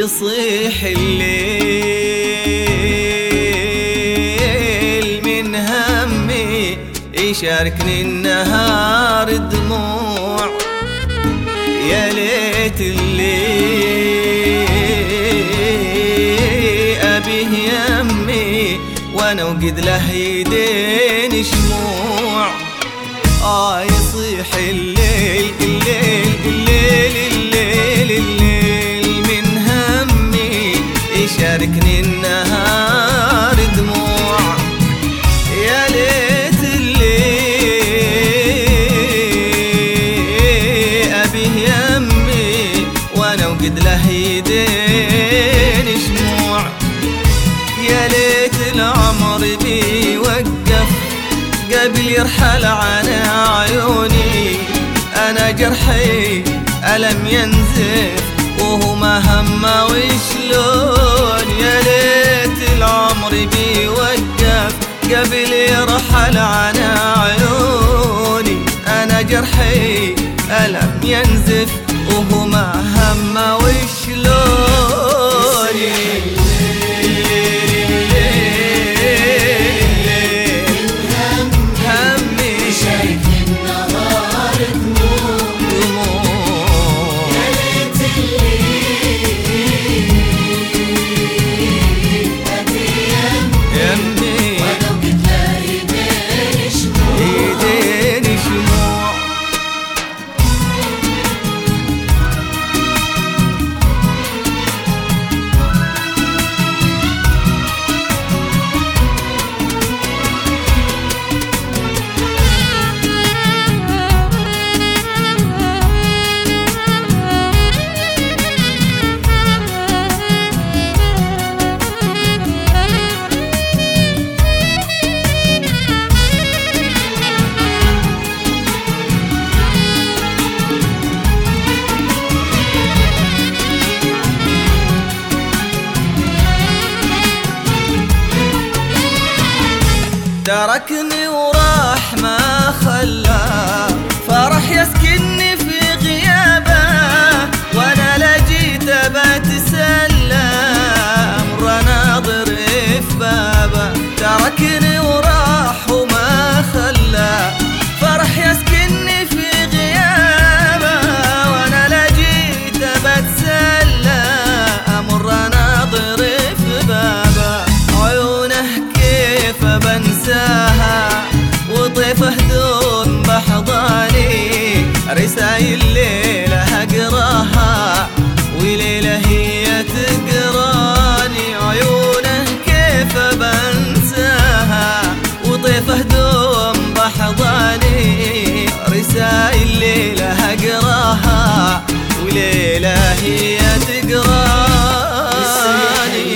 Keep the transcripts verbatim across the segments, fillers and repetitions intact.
يصيح الليل من همي، يشاركني النهار دموع. يا ليت اللي أبيه يمي وانا وقد له يدين شموع. آه يصيح الليل الليل الليل الليل الليل من همي، يشاركني النهار دموع. يا ليت اللي أبيه يمي وانا وقد له يدين شموع. يا ليت العمر بيوقف قبل يرحل عن عيوني، أنا جرحي ألم ينزف وهو ما هم وشلون. يا ليت العمر بيوقف قبل يرحل عن عيوني، أنا جرحي ألم ينزف وهو ما هم وشلون. تركني وراح ما خلى فرح يسكنني في غيابه، وانا لجيت بتسلى امر ناظر في بابه. تركني وراح وما خلى فرح يسكنني في غيابه، وانا لجيت بتسلى امر ناظر في بابه. عيونه كيف بنساها وطيف هدوم بحضاني، رسايل ليلة اقراها وليلة هي تقراني. عيونه كيف بنساها وطيف هدوم بحضاني، رسايل ليلة اقراها وليلة هي تقراني.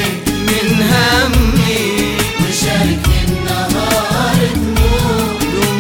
وشارك النهار دموع.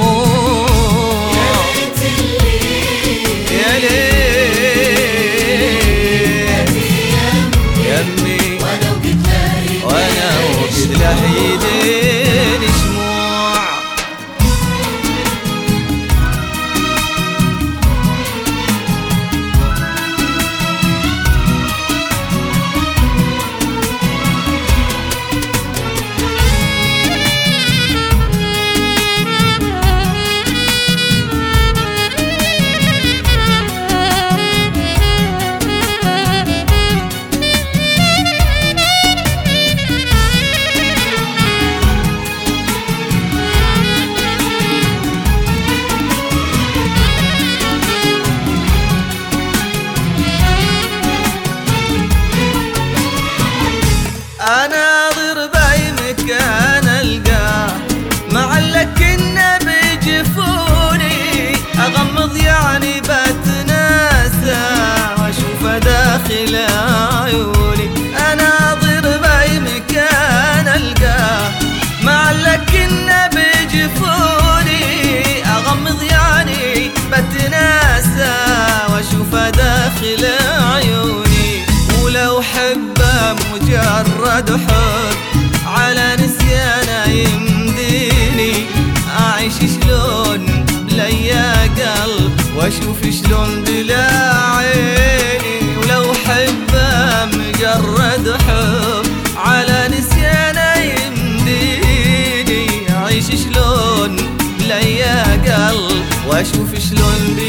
واشوف شلون